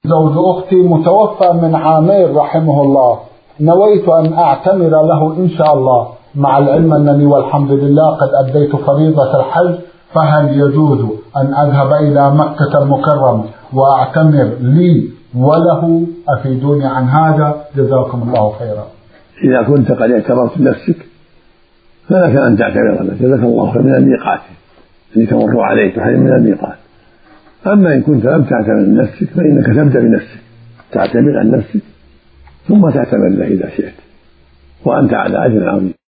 زوج أختي متوفى من عامين رحمه الله، نويت أن أعتمر له إن شاء الله، مع العلم أنني والحمد لله قد أديت فريضة الحج، فهل يجوز أن أذهب إلى مكة المكرمة وأعتمر لي وله؟ أفيدوني عن هذا جزاكم الله خيرا. إذا كنت قد اعتمرت نفسك فلك أن تعتمر لك جزاك الله خيرا من الميقات الذي تمر عليك من الميقات. أما إن كنت لم تعتمر نفسك فإنك تبدأ بنفسك، تعتمر عن نفسك ثم تعتمر له إذا شئت، وأنت على أجر عظيم.